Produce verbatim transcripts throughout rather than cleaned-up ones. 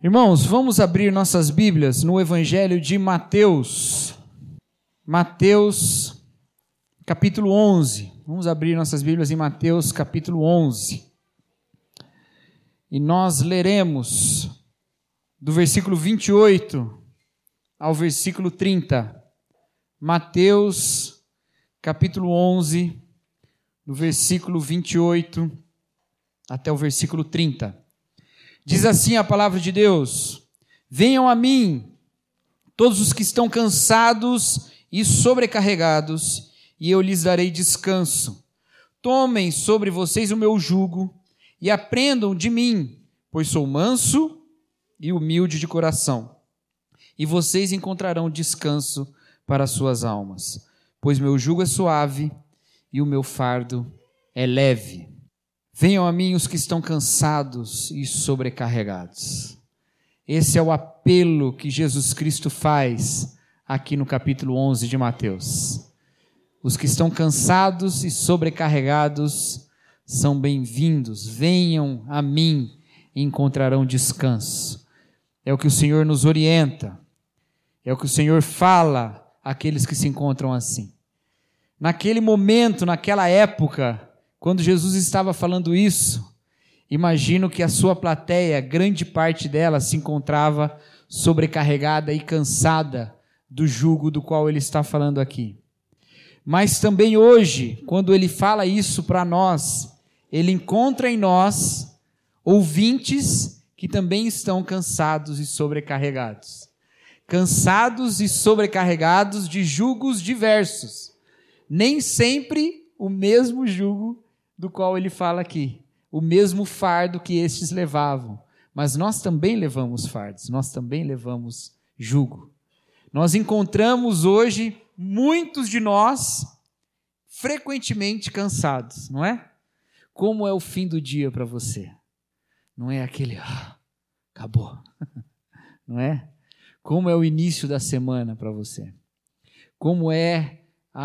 Irmãos, vamos abrir nossas Bíblias no Evangelho de Mateus. Mateus, capítulo onze. Vamos abrir nossas Bíblias em Mateus, capítulo onze. E nós leremos do versículo vinte e oito ao versículo trinta. Mateus, capítulo onze, do versículo vinte e oito até o versículo trinta. Diz assim a palavra de Deus: venham a mim, todos os que estão cansados e sobrecarregados, e eu lhes darei descanso. Tomem sobre vocês o meu jugo e aprendam de mim, pois sou manso e humilde de coração. E vocês encontrarão descanso para as suas almas, pois meu jugo é suave e o meu fardo é leve. Venham a mim os que estão cansados e sobrecarregados. Esse é o apelo que Jesus Cristo faz aqui no capítulo onze de Mateus. Os que estão cansados e sobrecarregados são bem-vindos. Venham a mim e encontrarão descanso. É o que o Senhor nos orienta. É o que o Senhor fala àqueles que se encontram assim. Naquele momento, naquela época, quando Jesus estava falando isso, imagino que a sua plateia, grande parte dela, se encontrava sobrecarregada e cansada do jugo do qual ele está falando aqui. Mas também hoje, quando ele fala isso para nós, ele encontra em nós ouvintes que também estão cansados e sobrecarregados. Cansados e sobrecarregados de jugos diversos. Nem sempre o mesmo jugo do qual ele fala aqui, o mesmo fardo que estes levavam, mas nós também levamos fardos, nós também levamos jugo. Nós encontramos hoje muitos de nós frequentemente cansados, não é? Como é o fim do dia para você? Não é aquele, ah, acabou, não é? Como é o início da semana para você? Como é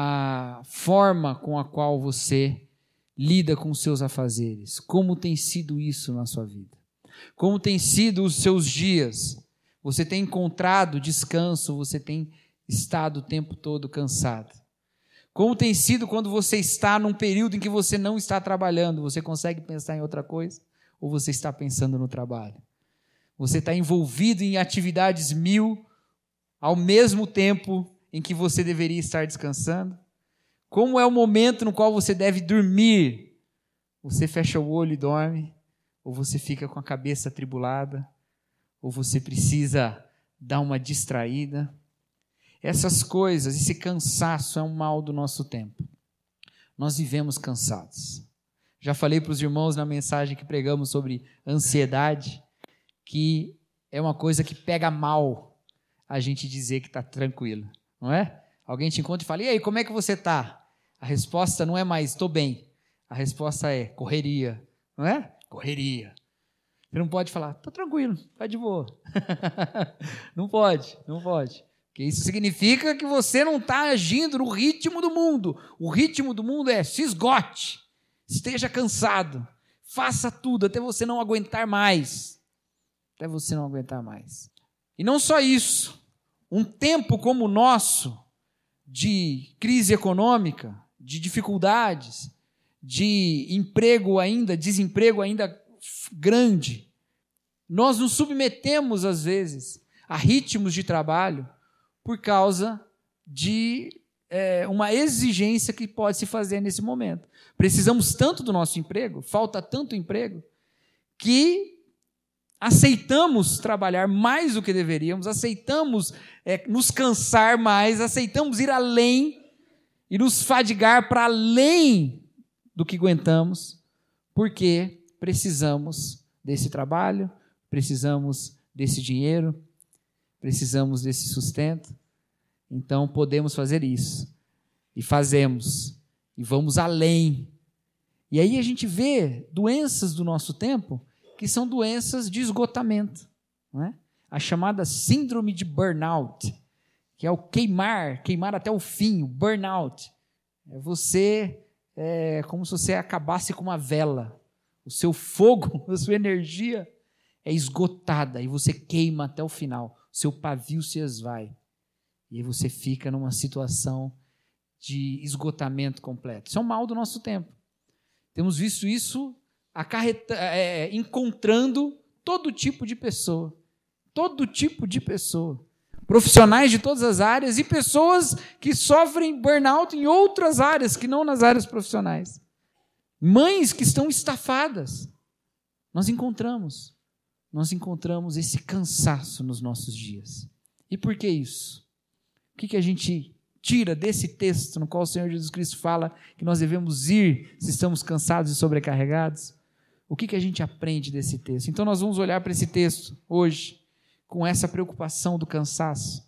a forma com a qual você lida com os seus afazeres? Como tem sido isso na sua vida? Como tem sido os seus dias? Você tem encontrado descanso? Você tem estado o tempo todo cansado? Como tem sido quando você está num período em que você não está trabalhando? Você consegue pensar em outra coisa? Ou você está pensando no trabalho? Você está envolvido em atividades mil ao mesmo tempo em que você deveria estar descansando? Como é o momento no qual você deve dormir? Você fecha o olho e dorme? Ou você fica com a cabeça atribulada? Ou você precisa dar uma distraída? Essas coisas, esse cansaço é um mal do nosso tempo. Nós vivemos cansados. Já falei para os irmãos na mensagem que pregamos sobre ansiedade, que é uma coisa que pega mal a gente dizer que está tranquilo, não é? Alguém te encontra e fala: e aí, como é que você está? A resposta não é mais, estou bem. A resposta é correria, não é? Correria. Você não pode falar, estou tranquilo, está de boa. Não pode, não pode. Porque isso significa que você não está agindo no ritmo do mundo. O ritmo do mundo é se esgote, esteja cansado, faça tudo até você não aguentar mais. Até você não aguentar mais. E não só isso, um tempo como o nosso, de crise econômica, de dificuldades, de emprego ainda, desemprego ainda grande, nós nos submetemos, às vezes, a ritmos de trabalho por causa de é, uma exigência que pode se fazer nesse momento. Precisamos tanto do nosso emprego, falta tanto emprego, que aceitamos trabalhar mais do que deveríamos, aceitamos é, nos cansar mais, aceitamos ir além e nos fadigar para além do que aguentamos, porque precisamos desse trabalho, precisamos desse dinheiro, precisamos desse sustento. Então podemos fazer isso, e fazemos, e vamos além. E aí a gente vê doenças do nosso tempo, que são doenças de esgotamento, não é? A chamada síndrome de burnout, que é o queimar, queimar até o fim, o burnout. É você, é como se você acabasse com uma vela. O seu fogo, a sua energia é esgotada e você queima até o final, seu pavio se esvai. E aí você fica numa situação de esgotamento completo. Isso é um mal do nosso tempo. Temos visto isso acarreta, é, encontrando todo tipo de pessoa. Todo tipo de pessoa. Profissionais de todas as áreas e pessoas que sofrem burnout em outras áreas, que não nas áreas profissionais. Mães que estão estafadas. Nós encontramos. Nós encontramos esse cansaço nos nossos dias. E por que isso? O que, que a gente tira desse texto no qual o Senhor Jesus Cristo fala que nós devemos ir se estamos cansados e sobrecarregados? O que, que a gente aprende desse texto? Então nós vamos olhar para esse texto hoje com essa preocupação do cansaço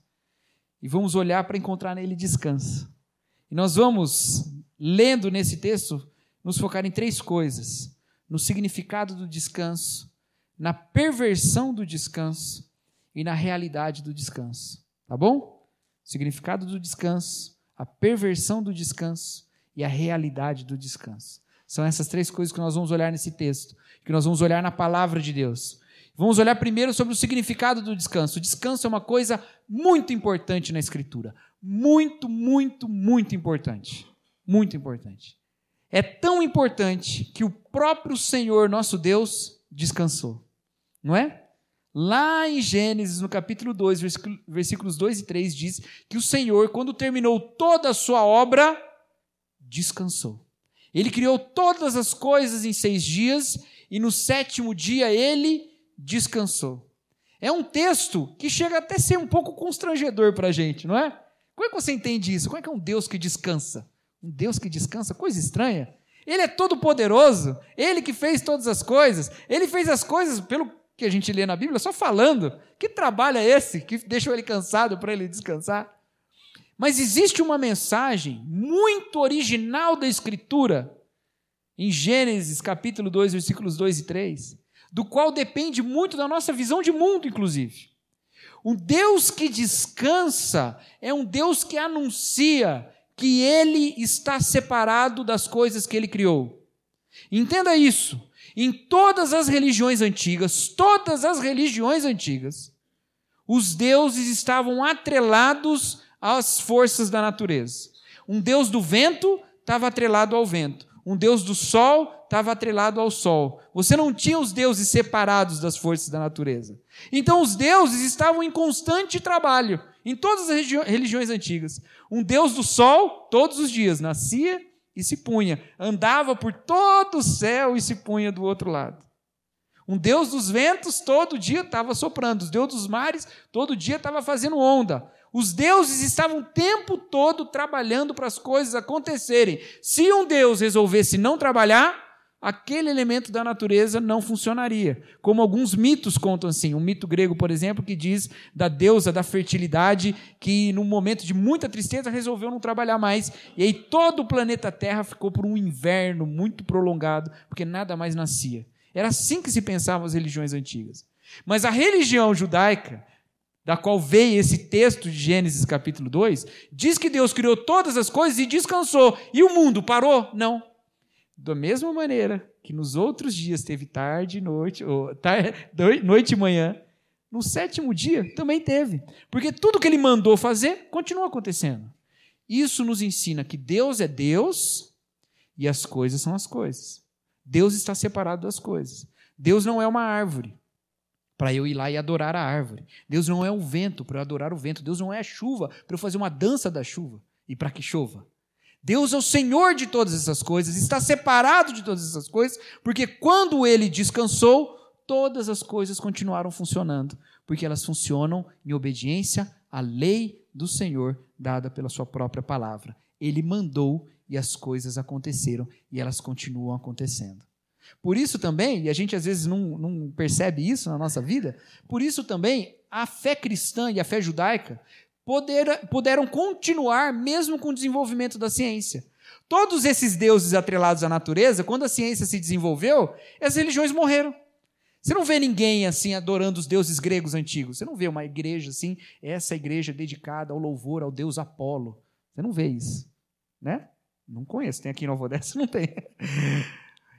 e vamos olhar para encontrar nele descanso. E nós vamos, lendo nesse texto, nos focar em três coisas: no significado do descanso, na perversão do descanso e na realidade do descanso. Tá bom? Significado do descanso, a perversão do descanso e a realidade do descanso. São essas três coisas que nós vamos olhar nesse texto, que nós vamos olhar na palavra de Deus. Vamos olhar primeiro sobre o significado do descanso. O descanso é uma coisa muito importante na Escritura. Muito, muito, muito importante. Muito importante. É tão importante que o próprio Senhor, nosso Deus, descansou. Não é? Lá em Gênesis, no capítulo dois, versículos dois e três, diz que o Senhor, quando terminou toda a sua obra, descansou. Ele criou todas as coisas em seis dias e no sétimo dia ele descansou. É um texto que chega até a ser um pouco constrangedor para a gente, não é? Como é que você entende isso? Como é que é um Deus que descansa? Um Deus que descansa? Coisa estranha. Ele é todo poderoso, ele que fez todas as coisas, ele fez as coisas pelo que a gente lê na Bíblia, só falando. Que trabalho é esse que deixou ele cansado para ele descansar? Mas existe uma mensagem muito original da Escritura, em Gênesis capítulo dois, versículos dois e três, do qual depende muito da nossa visão de mundo, inclusive. Um Deus que descansa é um Deus que anuncia que ele está separado das coisas que ele criou. Entenda isso. Em todas as religiões antigas, todas as religiões antigas, os deuses estavam atrelados às forças da natureza. Um deus do vento estava atrelado ao vento. Um deus do sol estava atrelado ao sol. Você não tinha os deuses separados das forças da natureza. Então os deuses estavam em constante trabalho, em todas as religiões antigas. Um deus do sol, todos os dias, nascia e se punha, andava por todo o céu e se punha do outro lado. Um Deus dos ventos todo dia estava soprando, os deuses dos mares todo dia estava fazendo onda. Os deuses estavam o tempo todo trabalhando para as coisas acontecerem. Se um Deus resolvesse não trabalhar, aquele elemento da natureza não funcionaria. Como alguns mitos contam assim. Um mito grego, por exemplo, que diz da deusa da fertilidade, que num momento de muita tristeza resolveu não trabalhar mais. E aí todo o planeta Terra ficou por um inverno muito prolongado, porque nada mais nascia. Era assim que se pensavam as religiões antigas. Mas a religião judaica, da qual veio esse texto de Gênesis capítulo dois, diz que Deus criou todas as coisas e descansou. E o mundo parou? Não. Da mesma maneira que nos outros dias teve tarde e noite, ou tarde, noite e manhã, no sétimo dia também teve. Porque tudo que ele mandou fazer continua acontecendo. Isso nos ensina que Deus é Deus e as coisas são as coisas. Deus está separado das coisas. Deus não é uma árvore para eu ir lá e adorar a árvore. Deus não é um vento para eu adorar o vento. Deus não é a chuva para eu fazer uma dança da chuva e para que chova. Deus é o Senhor de todas essas coisas, está separado de todas essas coisas, porque quando ele descansou, todas as coisas continuaram funcionando, porque elas funcionam em obediência à lei do Senhor, dada pela sua própria palavra. Ele mandou e as coisas aconteceram, e elas continuam acontecendo. Por isso também, e a gente às vezes não, não percebe isso na nossa vida, por isso também a fé cristã e a fé judaica Poder, puderam continuar mesmo com o desenvolvimento da ciência. Todos esses deuses atrelados à natureza, quando a ciência se desenvolveu, as religiões morreram. Você não vê ninguém assim adorando os deuses gregos antigos. Você não vê uma igreja assim, essa igreja dedicada ao louvor ao deus Apolo. Você não vê isso, né? Não conheço. Tem aqui em Nova Odessa? Não tem.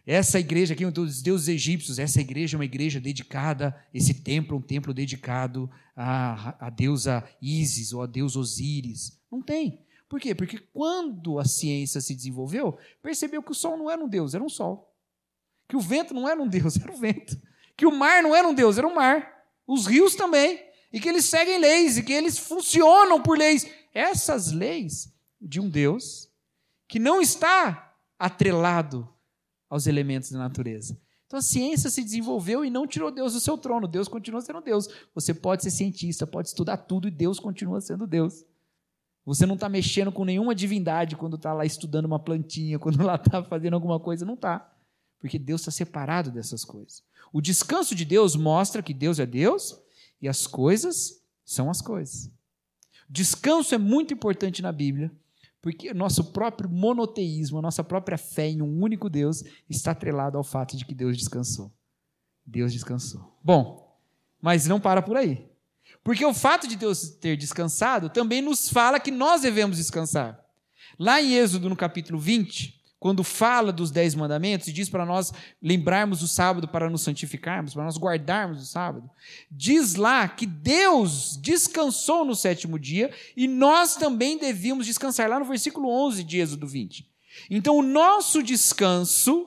Essa igreja aqui, dos deuses egípcios, essa igreja é uma igreja dedicada, esse templo é um templo dedicado à, à deusa Ísis ou a deus Osíris. Não tem. Por quê? Porque quando a ciência se desenvolveu, percebeu que o sol não era um deus, era um sol. Que o vento não era um deus, era o vento. Que o mar não era um deus, era o mar. Os rios também. E que eles seguem leis, e que eles funcionam por leis. Essas leis de um Deus que não está atrelado aos elementos da natureza. Então a ciência se desenvolveu e não tirou Deus do seu trono. Deus continua sendo Deus. Você pode ser cientista, pode estudar tudo e Deus continua sendo Deus. Você não está mexendo com nenhuma divindade quando está lá estudando uma plantinha, quando lá está fazendo alguma coisa, não está. Porque Deus está separado dessas coisas. O descanso de Deus mostra que Deus é Deus e as coisas são as coisas. Descanso é muito importante na Bíblia, porque o nosso próprio monoteísmo, a nossa própria fé em um único Deus está atrelado ao fato de que Deus descansou. Deus descansou. Bom, mas não para por aí. Porque o fato de Deus ter descansado também nos fala que nós devemos descansar. Lá em Êxodo, no capítulo vinte, quando fala dos dez mandamentos e diz para nós lembrarmos o sábado para nos santificarmos, para nós guardarmos o sábado, diz lá que Deus descansou no sétimo dia e nós também devíamos descansar, lá no versículo onze de Êxodo vinte. Então, o nosso descanso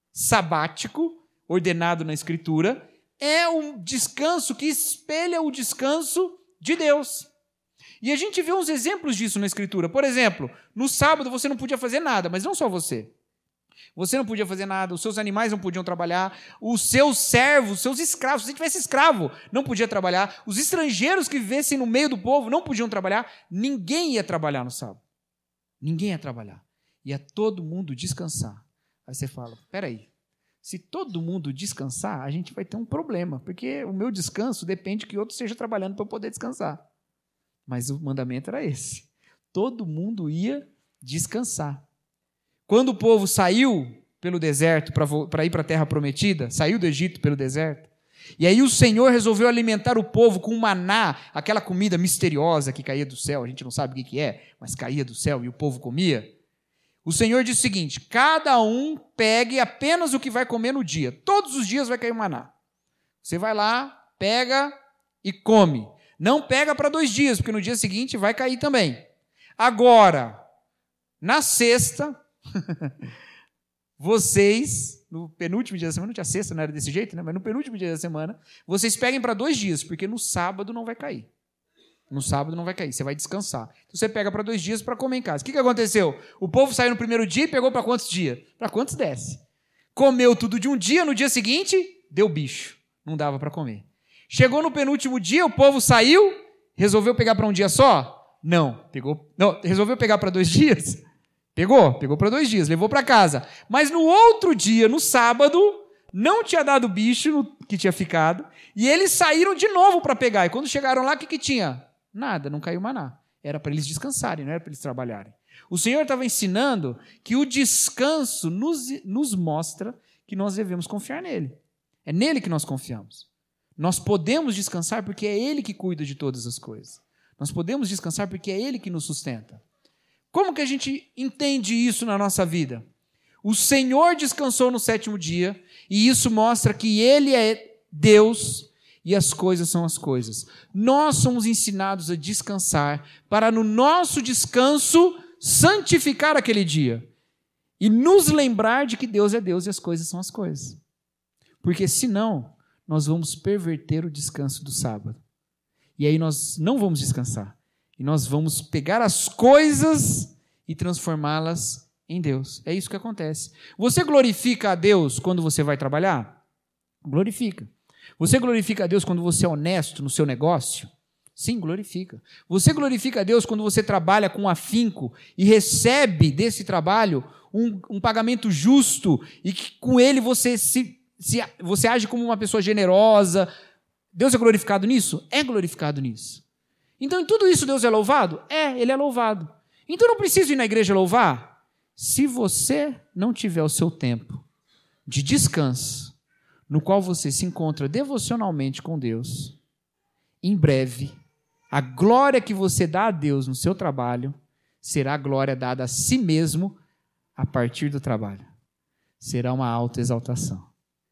sabático, ordenado na Escritura, é um descanso que espelha o descanso de Deus. E a gente vê uns exemplos disso na Escritura. Por exemplo, no sábado você não podia fazer nada, mas não só você. Você não podia fazer nada, os seus animais não podiam trabalhar, os seus servos, os seus escravos, se você tivesse escravo, não podia trabalhar, os estrangeiros que vivessem no meio do povo não podiam trabalhar, ninguém ia trabalhar no sábado. Ninguém ia trabalhar. Ia todo mundo descansar. Aí você fala, peraí, se todo mundo descansar, a gente vai ter um problema, porque o meu descanso depende que outro esteja trabalhando para eu poder descansar. Mas o mandamento era esse. Todo mundo ia descansar. Quando o povo saiu pelo deserto para ir para a terra prometida, saiu do Egito pelo deserto, e aí o Senhor resolveu alimentar o povo com maná, aquela comida misteriosa que caía do céu, a gente não sabe o que é, mas caía do céu e o povo comia. O Senhor disse o seguinte, cada um pegue apenas o que vai comer no dia. Todos os dias vai cair maná. Você vai lá, pega e come. Não pega para dois dias, porque no dia seguinte vai cair também. Agora, na sexta, vocês, no penúltimo dia da semana, não tinha sexta, não era desse jeito, né? Mas no penúltimo dia da semana, vocês peguem para dois dias, porque no sábado não vai cair. No sábado não vai cair, você vai descansar. Então você pega para dois dias para comer em casa. O que, que aconteceu? O povo saiu no primeiro dia e pegou para quantos dias? Para quantos desce? Comeu tudo de um dia, no dia seguinte, deu bicho. Não dava para comer. Chegou no penúltimo dia, o povo saiu, resolveu pegar para um dia só? Não, pegou. Não, resolveu pegar para dois dias? Pegou, pegou para dois dias, levou para casa. Mas no outro dia, no sábado, não tinha dado bicho no, que tinha ficado, e eles saíram de novo para pegar. E quando chegaram lá, o que, que tinha? Nada, não caiu maná. Era para eles descansarem, não era para eles trabalharem. O Senhor estava ensinando que o descanso nos, nos mostra que nós devemos confiar nele. É nele que nós confiamos. Nós podemos descansar porque é Ele que cuida de todas as coisas. Nós podemos descansar porque é Ele que nos sustenta. Como que a gente entende isso na nossa vida? O Senhor descansou no sétimo dia e isso mostra que Ele é Deus e as coisas são as coisas. Nós somos ensinados a descansar para no nosso descanso santificar aquele dia e nos lembrar de que Deus é Deus e as coisas são as coisas. Porque senão nós vamos perverter o descanso do sábado. E aí nós não vamos descansar. E nós vamos pegar as coisas e transformá-las em Deus. É isso que acontece. Você glorifica a Deus quando você vai trabalhar? Glorifica. Você glorifica a Deus quando você é honesto no seu negócio? Sim, glorifica. Você glorifica a Deus quando você trabalha com afinco e recebe desse trabalho um, um pagamento justo e que com ele você se Se você age como uma pessoa generosa, Deus é glorificado nisso? É glorificado nisso. Então, em tudo isso, Deus é louvado? É, Ele é louvado. Então, não preciso ir na igreja louvar? Se você não tiver o seu tempo de descanso, no qual você se encontra devocionalmente com Deus, em breve, a glória que você dá a Deus no seu trabalho será a glória dada a si mesmo a partir do trabalho. será uma autoexaltação.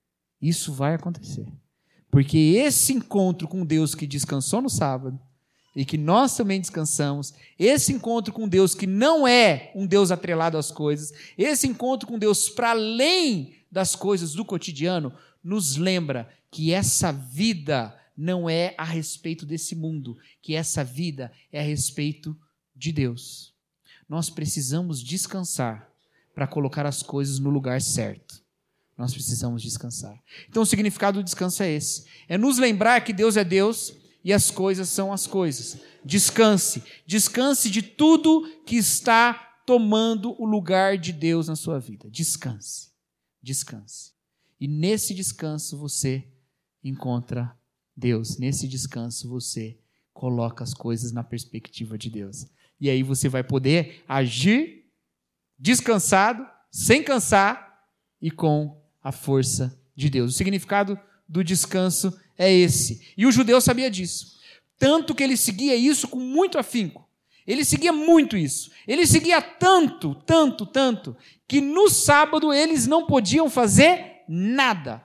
Isso vai acontecer. Porque esse encontro com Deus que descansou no sábado, e que nós também descansamos, esse encontro com Deus que não é um Deus atrelado às coisas, esse encontro com Deus para além das coisas do cotidiano, nos lembra que essa vida não é a respeito desse mundo, que essa vida é a respeito de Deus. Nós precisamos descansar para colocar as coisas no lugar certo. Nós precisamos descansar. Então o significado do descanso é esse. É nos lembrar que Deus é Deus e as coisas são as coisas. Descanse. Descanse de tudo que está tomando o lugar de Deus na sua vida. Descanse. Descanse. E nesse descanso você encontra Deus. Nesse descanso você coloca as coisas na perspectiva de Deus. E aí você vai poder agir descansado, sem cansar e com a força de Deus. O significado do descanso é esse. E o judeu sabia disso. Tanto que ele seguia isso com muito afinco. Ele seguia muito isso. Ele seguia tanto, tanto, tanto, que no sábado eles não podiam fazer nada.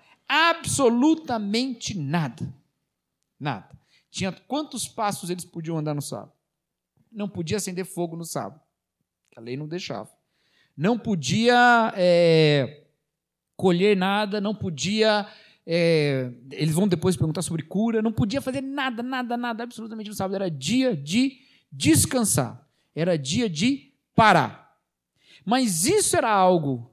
Absolutamente nada. Nada. Tinha quantos passos eles podiam andar no sábado? Não podia acender fogo no sábado. A lei não deixava. Não podia é, colher nada, não podia... É, eles vão depois perguntar sobre cura, não podia fazer nada, nada, nada, absolutamente no sábado. Era dia de descansar. Era dia de parar. Mas isso era algo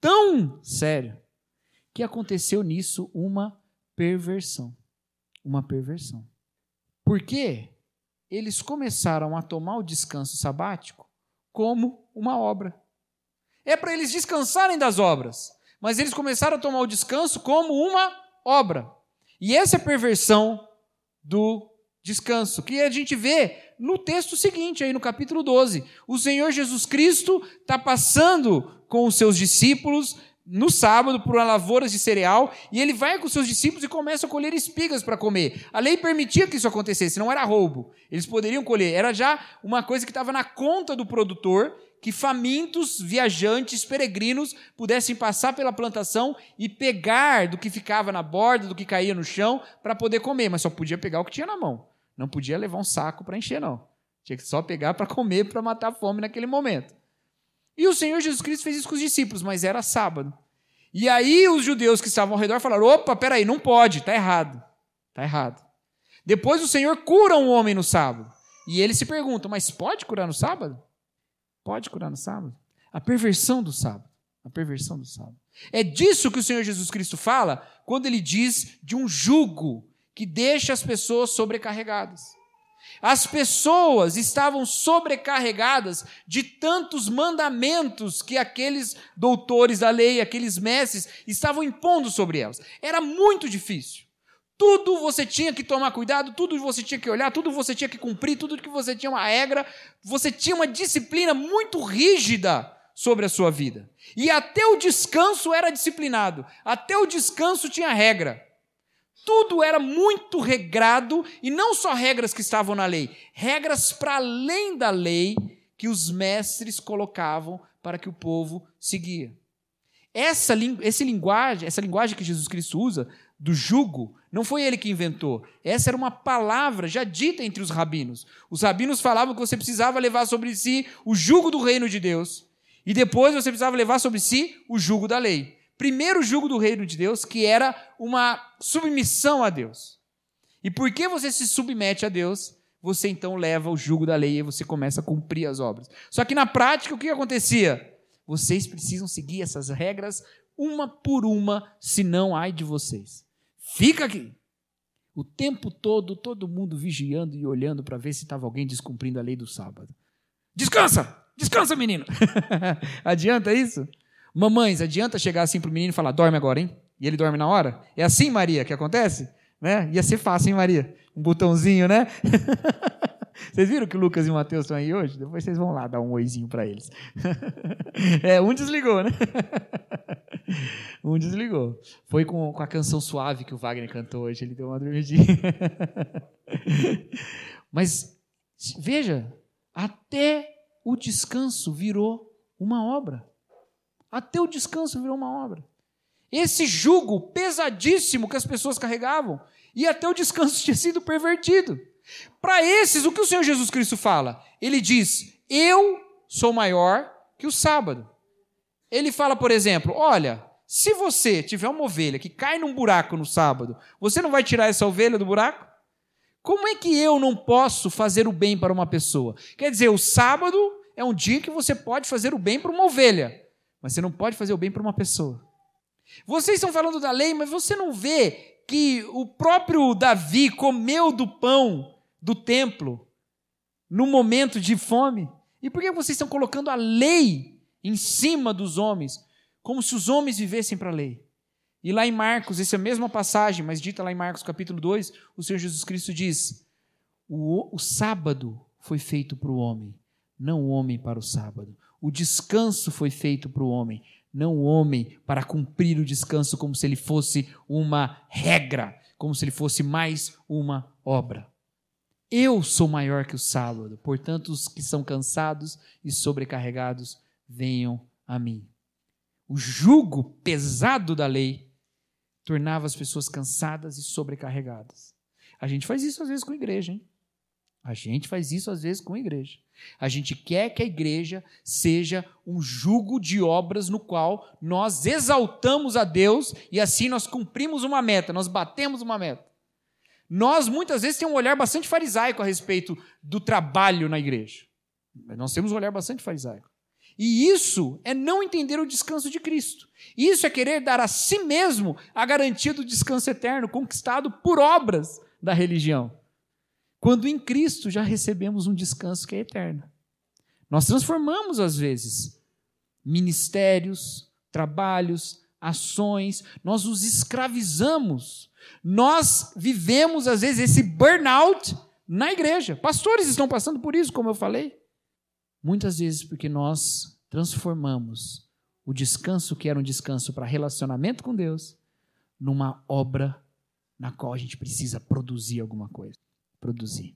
tão sério que aconteceu nisso uma perversão. Uma perversão. Por quê? Eles começaram a tomar o descanso sabático como uma obra. É para eles descansarem das obras, mas eles começaram a tomar o descanso como uma obra. E essa é a perversão do descanso, que a gente vê no texto seguinte, aí no capítulo doze. O Senhor Jesus Cristo está passando com os seus discípulos no sábado por lavouras de cereal, e ele vai com os seus discípulos e começa a colher espigas para comer. A lei permitia que isso acontecesse, não era roubo. Eles poderiam colher, era já uma coisa que estava na conta do produtor, que famintos, viajantes, peregrinos pudessem passar pela plantação e pegar do que ficava na borda, do que caía no chão, para poder comer, mas só podia pegar o que tinha na mão. Não podia levar um saco para encher, não. Tinha que só pegar para comer, para matar a fome naquele momento. E o Senhor Jesus Cristo fez isso com os discípulos, mas era sábado. E aí os judeus que estavam ao redor falaram, opa, peraí, não pode, está errado. Está errado. Depois o Senhor cura um homem no sábado. E eles se perguntam, mas pode curar no sábado? Pode curar no sábado? A perversão do sábado. A perversão do sábado. É disso que o Senhor Jesus Cristo fala quando ele diz de um jugo que deixa as pessoas sobrecarregadas. As pessoas estavam sobrecarregadas de tantos mandamentos que aqueles doutores da lei, aqueles mestres, estavam impondo sobre elas. Era muito difícil. Tudo você tinha que tomar cuidado, tudo você tinha que olhar, tudo você tinha que cumprir, tudo que você tinha uma regra, você tinha uma disciplina muito rígida sobre a sua vida. E até o descanso era disciplinado, até o descanso tinha regra. Tudo era muito regrado, e não só regras que estavam na lei, regras para além da lei que os mestres colocavam para que o povo seguia. Essa, esse linguagem, essa linguagem que Jesus Cristo usa, do jugo, não foi ele que inventou. Essa era uma palavra já dita entre os rabinos. Os rabinos falavam que você precisava levar sobre si o jugo do reino de Deus, e depois você precisava levar sobre si o jugo da lei. Primeiro o jugo do reino de Deus, que era uma submissão a Deus. E porque você se submete a Deus, você então leva o jugo da lei e você começa a cumprir as obras. Só que na prática, o que acontecia? Vocês precisam seguir essas regras uma por uma, senão ai de vocês. Fica aqui. O tempo todo, todo mundo vigiando e olhando para ver se estava alguém descumprindo a lei do sábado. Descansa! Descansa, menino! Adianta isso? Mamães, adianta chegar assim para o menino e falar, dorme agora, hein? E ele dorme na hora? É assim, Maria, que acontece? Né? Ia ser fácil, hein, Maria? Um botãozinho, né? Vocês viram que o Lucas e o Mateus estão aí hoje? Depois vocês vão lá dar um oizinho para eles. É, um desligou, né? Um desligou. Foi com, com a canção suave que o Wagner cantou hoje. Ele deu uma dormidinha. Mas, veja, até o descanso virou uma obra. Até o descanso virou uma obra. Esse jugo pesadíssimo que as pessoas carregavam, e até o descanso tinha sido pervertido. Para esses, o que o Senhor Jesus Cristo fala? Ele diz, eu sou maior que o sábado. Ele fala, por exemplo, olha, se você tiver uma ovelha que cai num buraco no sábado, você não vai tirar essa ovelha do buraco? Como é que eu não posso fazer o bem para uma pessoa? Quer dizer, o sábado é um dia que você pode fazer o bem para uma ovelha, mas você não pode fazer o bem para uma pessoa. Vocês estão falando da lei, mas você não vê que o próprio Davi comeu do pão do templo no momento de fome? E por que vocês estão colocando a lei em cima dos homens, como se os homens vivessem para a lei? E lá em Marcos, essa mesma passagem, mas dita lá em Marcos capítulo dois, o Senhor Jesus Cristo diz, o, o sábado foi feito para o homem, não o homem para o sábado. O descanso foi feito para o homem, não o homem para cumprir o descanso como se ele fosse uma regra, como se ele fosse mais uma obra. Eu sou maior que o sábado, portanto, os que são cansados e sobrecarregados, venham a mim. O jugo pesado da lei tornava as pessoas cansadas e sobrecarregadas. A gente faz isso às vezes com a igreja, hein? A gente faz isso às vezes com a igreja. A gente quer que a igreja seja um jugo de obras no qual nós exaltamos a Deus e assim nós cumprimos uma meta, nós batemos uma meta. Nós muitas vezes temos um olhar bastante farisaico a respeito do trabalho na igreja. Nós temos um olhar bastante farisaico. E isso é não entender o descanso de Cristo. Isso é querer dar a si mesmo a garantia do descanso eterno, conquistado por obras da religião. Quando em Cristo já recebemos um descanso que é eterno. Nós transformamos, às vezes, ministérios, trabalhos, ações, nós os escravizamos. Nós vivemos, às vezes, esse burnout na igreja. Pastores estão passando por isso, como eu falei. Muitas vezes porque nós transformamos o descanso que era um descanso para relacionamento com Deus numa obra na qual a gente precisa produzir alguma coisa. Produzir.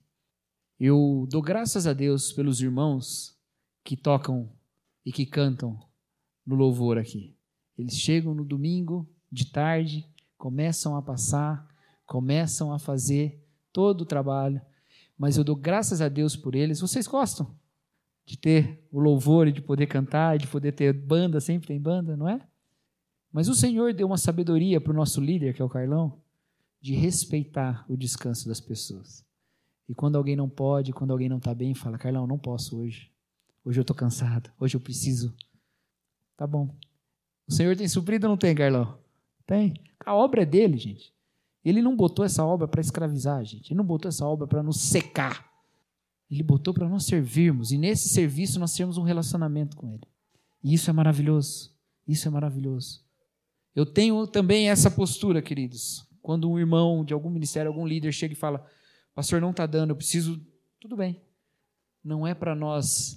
Eu dou graças a Deus pelos irmãos que tocam e que cantam no louvor aqui. Eles chegam no domingo de tarde, começam a passar, começam a fazer todo o trabalho, mas eu dou graças a Deus por eles. Vocês gostam de ter o louvor e de poder cantar, e de poder ter banda, sempre tem banda, não é? Mas o Senhor deu uma sabedoria para o nosso líder, que é o Carlão, de respeitar o descanso das pessoas. E quando alguém não pode, quando alguém não está bem, fala, Carlão, não posso hoje. Hoje eu estou cansado, hoje eu preciso. Tá bom. O Senhor tem suprido ou não tem, Carlão? Tem. A obra é dele, gente. Ele não botou essa obra para escravizar a gente. Ele não botou essa obra para nos secar. Ele botou para nós servirmos. E nesse serviço nós temos um relacionamento com Ele. E isso é maravilhoso. Isso é maravilhoso. Eu tenho também essa postura, queridos. Quando um irmão de algum ministério, algum líder chega e fala, pastor, não está dando, eu preciso... Tudo bem. Não é para nós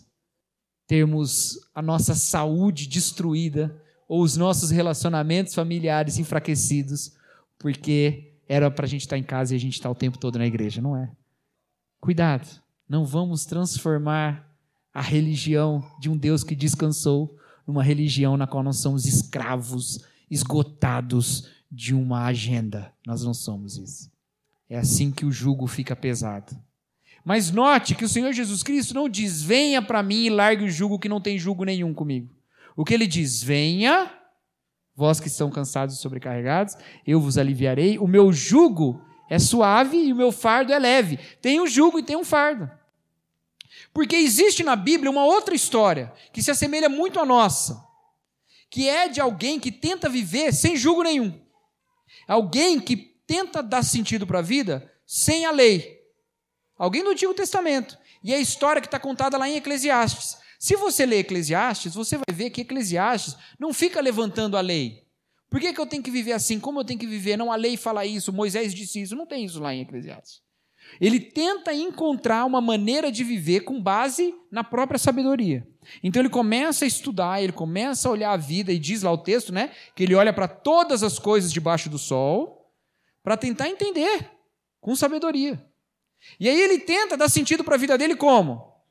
termos a nossa saúde destruída ou os nossos relacionamentos familiares enfraquecidos, porque era para a gente estar em casa e a gente estar o tempo todo na igreja. Não é. Cuidado. Não vamos transformar a religião de um Deus que descansou numa religião na qual nós somos escravos, esgotados de uma agenda. Nós não somos isso. É assim que o jugo fica pesado. Mas note que o Senhor Jesus Cristo não diz, venha para mim e largue o jugo que não tem jugo nenhum comigo. O que ele diz, venha, vós que estão cansados e sobrecarregados, eu vos aliviarei, o meu jugo é suave e o meu fardo é leve. Tem um jugo e tem um fardo. Porque existe na Bíblia uma outra história que se assemelha muito à nossa, que é de alguém que tenta viver sem jugo nenhum. Alguém que tenta dar sentido para a vida sem a lei. Alguém do Antigo Testamento. E é a história que está contada lá em Eclesiastes. Se você ler Eclesiastes, você vai ver que Eclesiastes não fica levantando a lei. Por que que eu tenho que viver assim? Como eu tenho que viver? Não, a lei fala isso, Moisés disse isso. Não tem isso lá em Eclesiastes. Ele tenta encontrar uma maneira de viver com base na própria sabedoria. Então ele começa a estudar, ele começa a olhar a vida, e diz lá o texto, né, que ele olha para todas as coisas debaixo do sol, para tentar entender, com sabedoria. E aí ele tenta dar sentido para a vida dele como?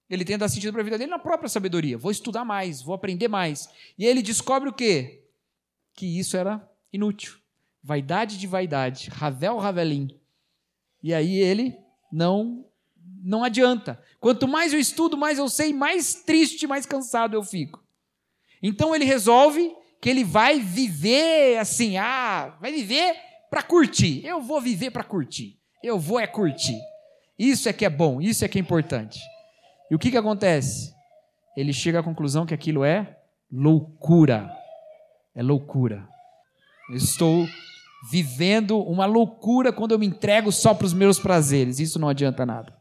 Ele tenta dar sentido para a vida dele na própria sabedoria. Vou estudar mais, vou aprender mais. E aí ele descobre o quê? Que isso era inútil. Vaidade de vaidade. Ravel Ravelim. E aí ele não, não adianta. Quanto mais eu estudo, mais eu sei, mais triste, mais cansado eu fico. Então ele resolve que ele vai viver assim, ah, vai viver para curtir. Eu vou viver para curtir. Eu vou é curtir. Isso é que é bom, isso é que é importante. E o que que acontece? Ele chega à conclusão que aquilo é loucura. É loucura. Eu estou vivendo uma loucura quando eu me entrego só para os meus prazeres. Isso não adianta nada.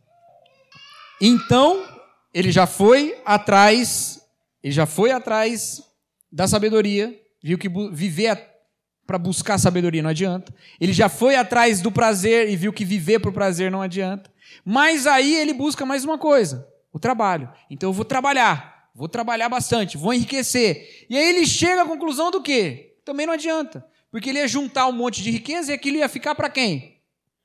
Então, ele já foi atrás, ele já foi atrás da sabedoria, viu que bu- viver para buscar sabedoria não adianta. Ele já foi atrás do prazer e viu que viver para o prazer não adianta. Mas aí ele busca mais uma coisa, o trabalho. Então eu vou trabalhar, vou trabalhar bastante, vou enriquecer. E aí ele chega à conclusão do quê? Também não adianta. Porque ele ia juntar um monte de riqueza e aquilo ia ficar para quem?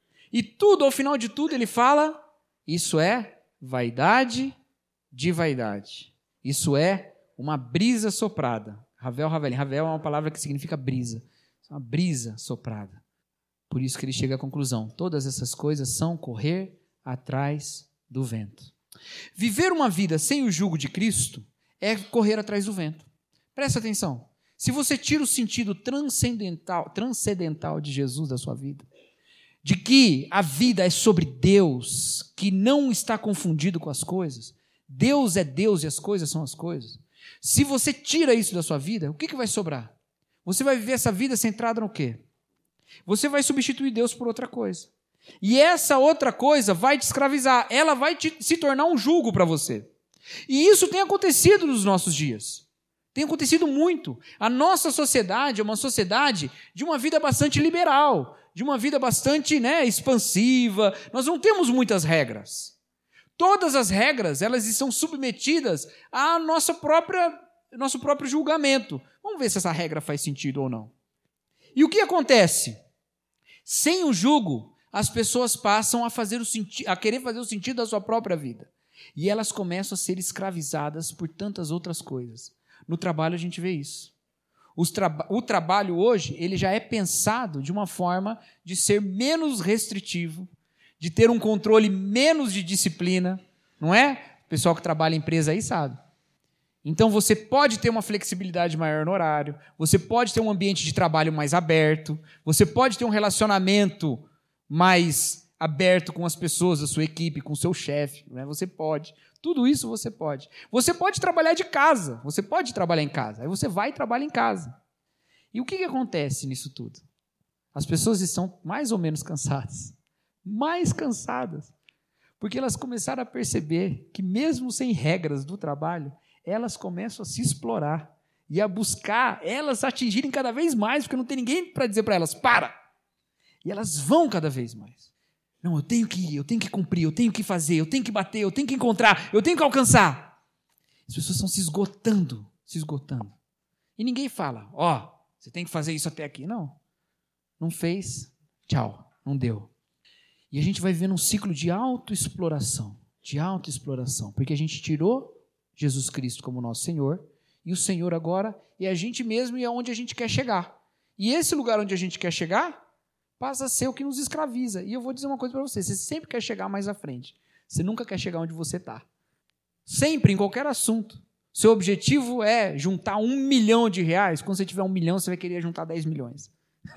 E tudo, ao final de tudo, ele fala, isso é vaidade de vaidade. Isso é uma brisa soprada. Ravel, Ravelim. Ravel é uma palavra que significa brisa. É uma brisa soprada. Por isso que ele chega à conclusão. Todas essas coisas são correr atrás do vento. Viver uma vida sem o jugo de Cristo é correr atrás do vento. Presta atenção. Se você tira o sentido transcendental, transcendental de Jesus da sua vida, de que a vida é sobre Deus, que não está confundido com as coisas, Deus é Deus e as coisas são as coisas. Se você tira isso da sua vida, o que, que vai sobrar? Você vai viver essa vida centrada no quê? Você vai substituir Deus por outra coisa. E essa outra coisa vai te escravizar, ela vai te, se tornar um jugo para você. E isso tem acontecido nos nossos dias. Tem acontecido muito. A nossa sociedade é uma sociedade de uma vida bastante liberal, de uma vida bastante, né, expansiva. Nós não temos muitas regras. Todas as regras, elas estão submetidas ao nosso próprio, nosso próprio julgamento. Vamos ver se essa regra faz sentido ou não. E o que acontece? Sem o jugo, as pessoas passam a, fazer o senti- a querer fazer o sentido da sua própria vida. E elas começam a ser escravizadas por tantas outras coisas. No trabalho a gente vê isso. Os tra- o trabalho hoje, ele já é pensado de uma forma de ser menos restritivo, de ter um controle menos de disciplina, não é? O pessoal que trabalha em empresa aí sabe. Então você pode ter uma flexibilidade maior no horário, você pode ter um ambiente de trabalho mais aberto, você pode ter um relacionamento mais aberto com as pessoas da sua equipe, com o seu chefe, né? Você pode. Tudo isso você pode. Você pode trabalhar de casa, você pode trabalhar em casa. Aí você vai e trabalha em casa. E o que, que acontece nisso tudo? As pessoas estão mais ou menos cansadas. Mais cansadas. Porque elas começaram a perceber que mesmo sem regras do trabalho, elas começam a se explorar e a buscar elas atingirem cada vez mais, porque não tem ninguém para dizer para elas, para! E elas vão cada vez mais. Não, eu tenho que ir, eu tenho que cumprir, eu tenho que fazer, eu tenho que bater, eu tenho que encontrar, eu tenho que alcançar. As pessoas estão se esgotando, se esgotando. E ninguém fala, ó, oh, você tem que fazer isso até aqui. Não, não fez, tchau, não deu. E a gente vai vivendo um ciclo de autoexploração, de autoexploração, porque a gente tirou Jesus Cristo como nosso Senhor, e o Senhor agora é a gente mesmo e é onde a gente quer chegar. E esse lugar onde a gente quer chegar passa a ser o que nos escraviza. E eu vou dizer uma coisa para você, você sempre quer chegar mais à frente. Você nunca quer chegar onde você está. Sempre, em qualquer assunto. Seu objetivo é juntar um milhão de reais. Quando você tiver um milhão, você vai querer juntar dez milhões.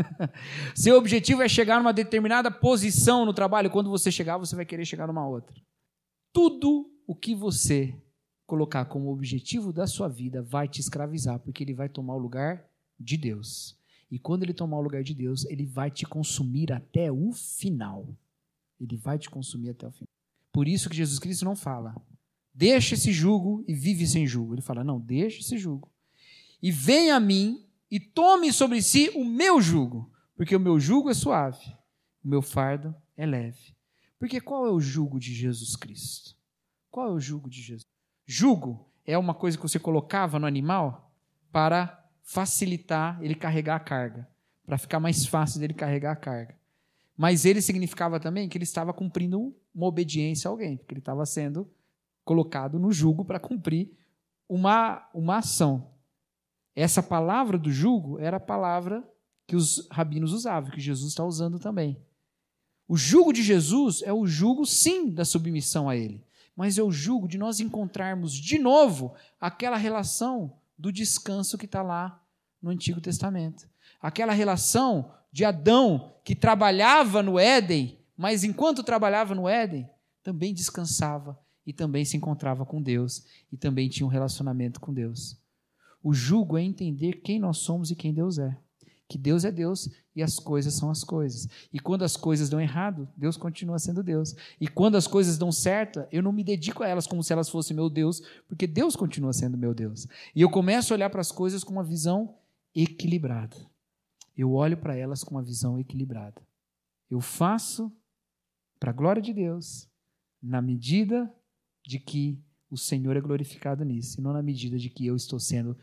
Seu objetivo é chegar numa determinada posição no trabalho. Quando você chegar, você vai querer chegar numa outra. Tudo o que você colocar como objetivo da sua vida vai te escravizar, porque ele vai tomar o lugar de Deus. E quando ele tomar o lugar de Deus, ele vai te consumir até o final. Ele vai te consumir até o final. Por isso que Jesus Cristo não fala, deixa esse jugo e vive sem jugo. Ele fala, não, deixa esse jugo. E venha a mim e tome sobre si o meu jugo, porque o meu jugo é suave, o meu fardo é leve. Porque qual é o jugo de Jesus Cristo? Qual é o jugo de Jesus? Jugo é uma coisa que você colocava no animal para facilitar ele carregar a carga, para ficar mais fácil dele carregar a carga. Mas ele significava também que ele estava cumprindo uma obediência a alguém, porque ele estava sendo colocado no jugo para cumprir uma, uma ação. Essa palavra do jugo era a palavra que os rabinos usavam, que Jesus está usando também. O jugo de Jesus é o jugo, sim, da submissão a Ele, mas é o jugo de nós encontrarmos de novo aquela relação do descanso que está lá no Antigo Testamento. Aquela relação de Adão que trabalhava no Éden, mas enquanto trabalhava no Éden, também descansava e também se encontrava com Deus e também tinha um relacionamento com Deus. O jugo é entender quem nós somos e quem Deus é. Que Deus é Deus e as coisas são as coisas. E quando as coisas dão errado, Deus continua sendo Deus. E quando as coisas dão certo, eu não me dedico a elas como se elas fossem meu Deus, porque Deus continua sendo meu Deus. E eu começo a olhar para as coisas com uma visão equilibrada. Eu olho para elas com uma visão equilibrada. Eu faço para a glória de Deus, na medida de que o Senhor é glorificado nisso, e não na medida de que eu estou sendo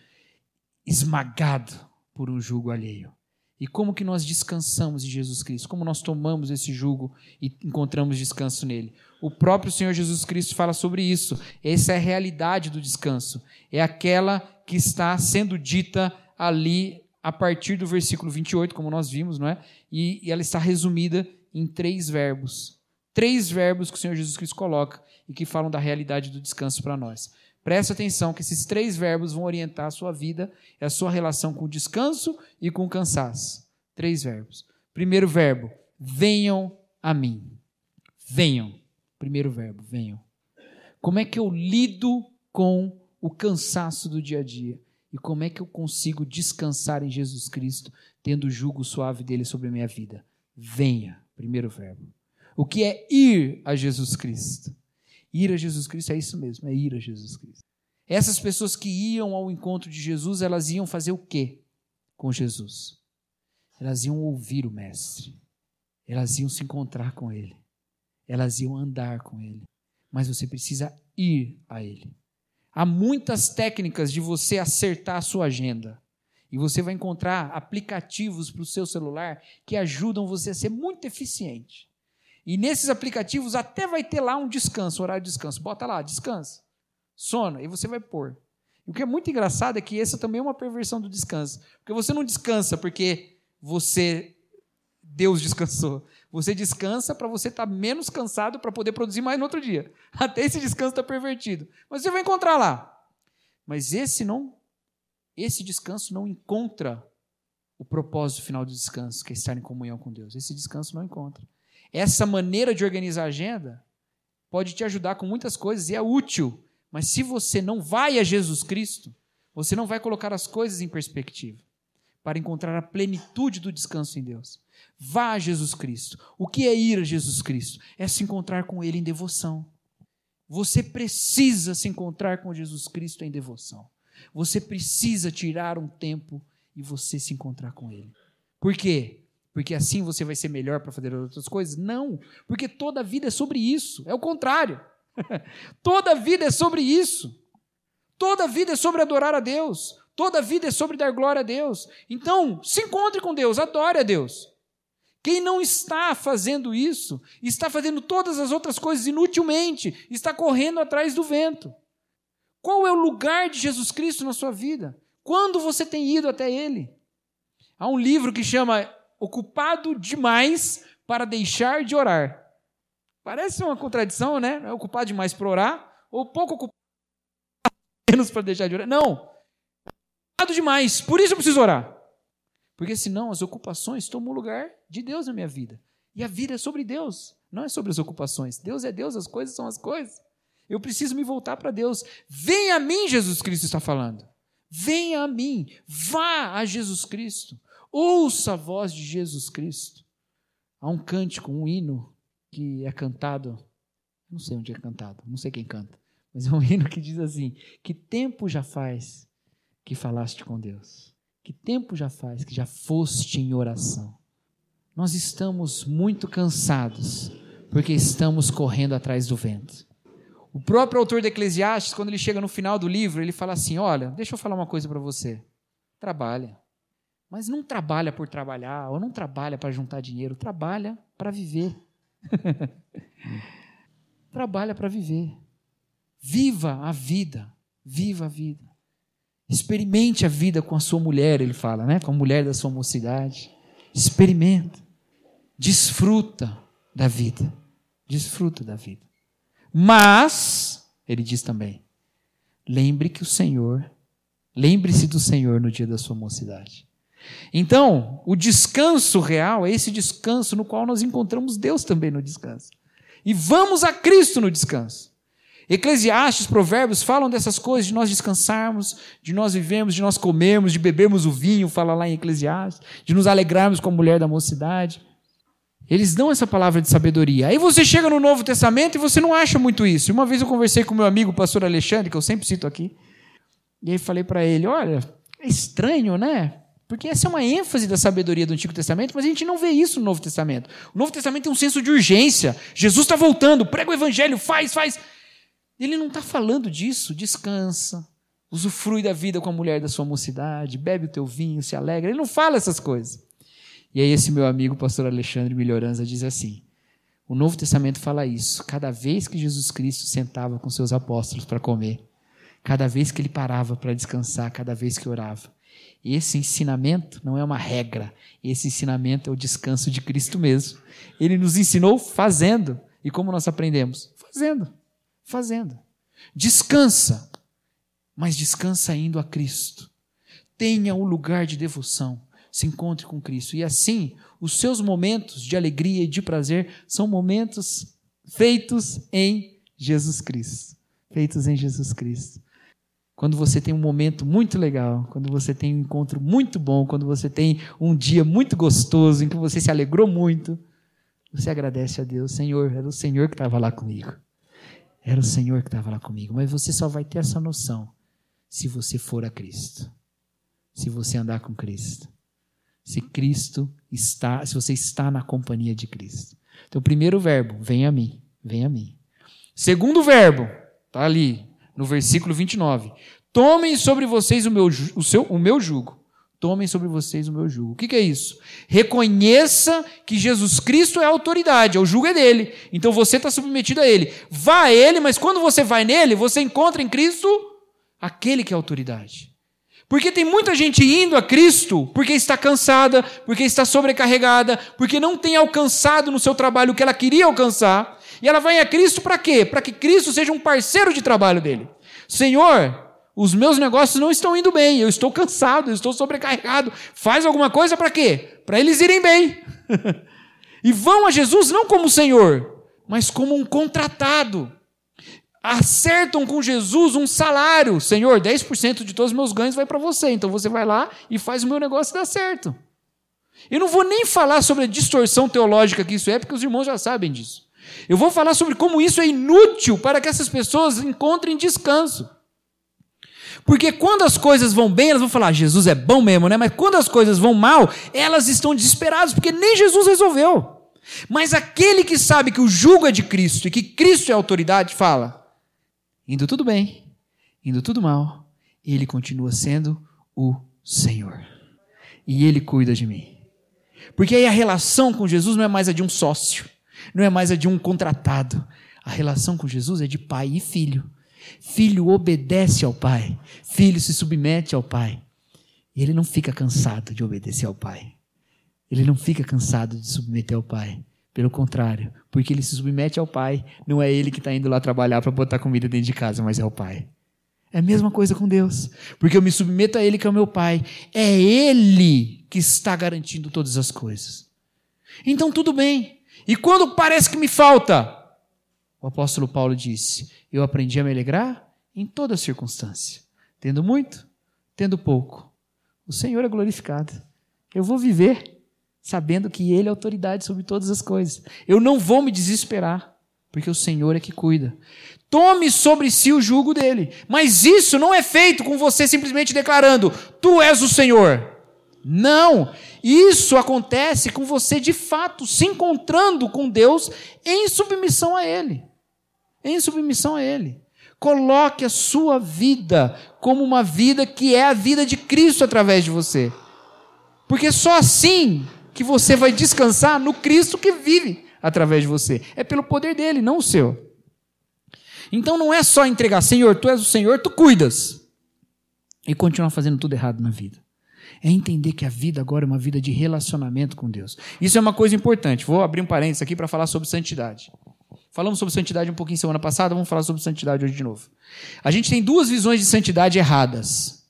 esmagado por um jugo alheio. E como que nós descansamos em Jesus Cristo? Como nós tomamos esse jugo e encontramos descanso nele? O próprio Senhor Jesus Cristo fala sobre isso. Essa é a realidade do descanso. É aquela que está sendo dita ali a partir do versículo vinte e oito, como nós vimos, não é? E, e ela está resumida em três verbos. Três verbos que o Senhor Jesus Cristo coloca e que falam da realidade do descanso para nós. Presta atenção que esses três verbos vão orientar a sua vida e a sua relação com o descanso e com o cansaço. Três verbos. Primeiro verbo, venham a mim. Venham. Primeiro verbo, venham. Como é que eu lido com o cansaço do dia a dia? E como é que eu consigo descansar em Jesus Cristo, tendo o jugo suave dele sobre a minha vida? Venha. Primeiro verbo. O que é ir a Jesus Cristo? Ir a Jesus Cristo é isso mesmo, é ir a Jesus Cristo. Essas pessoas que iam ao encontro de Jesus, elas iam fazer o quê com Jesus? Elas iam ouvir o Mestre. Elas iam se encontrar com Ele. Elas iam andar com Ele. Mas você precisa ir a Ele. Há muitas técnicas de você acertar a sua agenda. E você vai encontrar aplicativos para o seu celular que ajudam você a ser muito eficiente. E nesses aplicativos até vai ter lá um descanso, horário de descanso. Bota lá, descansa, sono, aí você vai pôr. E o que é muito engraçado é que essa também é uma perversão do descanso. Porque você não descansa porque você, Deus descansou. Você descansa para você estar menos cansado para poder produzir mais no outro dia. Até esse descanso está pervertido. Mas você vai encontrar lá. Mas esse não, esse descanso não encontra o propósito final do descanso, que é estar em comunhão com Deus. Esse descanso não encontra. Essa maneira de organizar a agenda pode te ajudar com muitas coisas e é útil, mas se você não vai a Jesus Cristo, você não vai colocar as coisas em perspectiva para encontrar a plenitude do descanso em Deus. Vá a Jesus Cristo. O que é ir a Jesus Cristo? É se encontrar com Ele em devoção. Você precisa se encontrar com Jesus Cristo em devoção. Você precisa tirar um tempo e você se encontrar com Ele. Por quê? Porque assim você vai ser melhor para fazer outras coisas? Não, porque toda a vida é sobre isso, é o contrário. Toda a vida é sobre isso. Toda a vida é sobre adorar a Deus. Toda a vida é sobre dar glória a Deus. Então, se encontre com Deus, adore a Deus. Quem não está fazendo isso, está fazendo todas as outras coisas inutilmente, está correndo atrás do vento. Qual é o lugar de Jesus Cristo na sua vida? Quando você tem ido até Ele? Há um livro que chama Ocupado Demais para Deixar de Orar. Parece uma contradição, né? É ocupado demais para orar, ou pouco ocupado menos para deixar de orar. Não. Ocupado demais, por isso eu preciso orar. Porque senão as ocupações tomam o lugar de Deus na minha vida. E a vida é sobre Deus, não é sobre as ocupações. Deus é Deus, as coisas são as coisas. Eu preciso me voltar para Deus. Venha a mim, Jesus Cristo está falando. Venha a mim, vá a Jesus Cristo. Ouça a voz de Jesus Cristo. Há um cântico, um hino que é cantado, não sei onde é cantado, não sei quem canta, mas é um hino que diz assim: que tempo já faz que falaste com Deus? Que tempo já faz que já foste em oração? Nós estamos muito cansados porque estamos correndo atrás do vento. O próprio autor de Eclesiastes, quando ele chega no final do livro, ele fala assim: olha, deixa eu falar uma coisa para você. Trabalha. Mas não trabalha por trabalhar, ou não trabalha para juntar dinheiro, trabalha para viver. Trabalha para viver. Viva a vida, viva a vida. Experimente a vida com a sua mulher, ele fala, né? Com a mulher da sua mocidade. Experimenta. Desfruta da vida. Desfruta da vida. Mas, ele diz também, lembre que o Senhor, lembre-se do Senhor no dia da sua mocidade. Então, o descanso real é esse descanso no qual nós encontramos Deus também no descanso. E vamos a Cristo no descanso. Eclesiastes, Provérbios falam dessas coisas, de nós descansarmos, de nós vivermos, de nós comermos, de bebermos o vinho, fala lá em Eclesiastes, de nos alegrarmos com a mulher da mocidade. Eles dão essa palavra de sabedoria. Aí você chega no Novo Testamento e você não acha muito isso. Uma vez eu conversei com meu amigo, o pastor Alexandre, que eu sempre cito aqui, e aí falei para ele, olha, é estranho, né? Porque essa é uma ênfase da sabedoria do Antigo Testamento, mas a gente não vê isso no Novo Testamento. O Novo Testamento tem um senso de urgência. Jesus está voltando, prega o evangelho, faz, faz. Ele não está falando disso. Descansa, usufrui da vida com a mulher da sua mocidade, bebe o teu vinho, se alegra. Ele não fala essas coisas. E aí esse meu amigo, o pastor Alexandre Melhoranza, diz assim, o Novo Testamento fala isso. Cada vez que Jesus Cristo sentava com seus apóstolos para comer, cada vez que ele parava para descansar, cada vez que orava, esse ensinamento não é uma regra, esse ensinamento é o descanso de Cristo mesmo. Ele nos ensinou fazendo. E como nós aprendemos? Fazendo, fazendo. Descansa, mas descansa indo a Cristo. Tenha um lugar de devoção, se encontre com Cristo. E assim, os seus momentos de alegria e de prazer são momentos feitos em Jesus Cristo. Feitos em Jesus Cristo. Quando você tem um momento muito legal, quando você tem um encontro muito bom, quando você tem um dia muito gostoso, em que você se alegrou muito, você agradece a Deus. Senhor, era o Senhor que estava lá comigo. Era o Senhor que estava lá comigo. Mas você só vai ter essa noção se você for a Cristo. Se você andar com Cristo. Se Cristo está, se você está na companhia de Cristo. Então, o primeiro verbo, vem a mim, vem a mim. Segundo verbo, está ali, no versículo vinte e nove. Tomem sobre vocês o meu, o seu, o meu jugo. Tomem sobre vocês o meu jugo. O que, que é isso? Reconheça que Jesus Cristo é a autoridade, o jugo é dele. Então você está submetido a ele. Vá a ele, mas quando você vai nele, você encontra em Cristo aquele que é a autoridade. Porque tem muita gente indo a Cristo porque está cansada, porque está sobrecarregada, porque não tem alcançado no seu trabalho o que ela queria alcançar. E ela vai a Cristo para quê? Para que Cristo seja um parceiro de trabalho dele. Senhor, os meus negócios não estão indo bem, eu estou cansado, eu estou sobrecarregado. Faz alguma coisa para quê? Para eles irem bem. E vão a Jesus não como Senhor, mas como um contratado. Acertam com Jesus um salário. Senhor, dez por cento de todos os meus ganhos vai para você. Então você vai lá e faz o meu negócio dar certo. Eu não vou nem falar sobre a distorção teológica que isso é, porque os irmãos já sabem disso. Eu vou falar sobre como isso é inútil para que essas pessoas encontrem descanso. Porque quando as coisas vão bem, elas vão falar, Jesus é bom mesmo, né? Mas quando as coisas vão mal, elas estão desesperadas, porque nem Jesus resolveu. Mas aquele que sabe que o jugo é de Cristo e que Cristo é a autoridade, fala, indo tudo bem, indo tudo mal, ele continua sendo o Senhor. E ele cuida de mim. Porque aí a relação com Jesus não é mais a de um sócio, não é mais a de um contratado. A relação com Jesus é de pai e filho. Filho obedece ao pai, filho se submete ao pai. E ele não fica cansado de obedecer ao pai. Ele não fica cansado de submeter ao pai. Pelo contrário, porque ele se submete ao pai, não é ele que está indo lá trabalhar para botar comida dentro de casa, mas é o pai. É a mesma coisa com Deus. Porque eu me submeto a ele que é o meu pai. É ele que está garantindo todas as coisas. Então tudo bem. E quando parece que me falta, o apóstolo Paulo disse, eu aprendi a me alegrar em toda circunstância. Tendo muito, tendo pouco. O Senhor é glorificado. Eu vou viver sabendo que Ele é autoridade sobre todas as coisas. Eu não vou me desesperar, porque o Senhor é que cuida. Tome sobre si o jugo dele. Mas isso não é feito com você simplesmente declarando, tu és o Senhor. Não, isso acontece com você de fato, se encontrando com Deus em submissão a Ele. Em submissão a Ele. Coloque a sua vida como uma vida que é a vida de Cristo através de você. Porque só assim que você vai descansar no Cristo que vive através de você. É pelo poder dele, não o seu. Então não é só entregar, Senhor, tu és o Senhor, tu cuidas. E continuar fazendo tudo errado na vida. É entender que a vida agora é uma vida de relacionamento com Deus. Isso é uma coisa importante. Vou abrir um parênteses aqui para falar sobre santidade. Falamos sobre santidade um pouquinho semana passada, vamos falar sobre santidade hoje de novo. A gente tem duas visões de santidade erradas.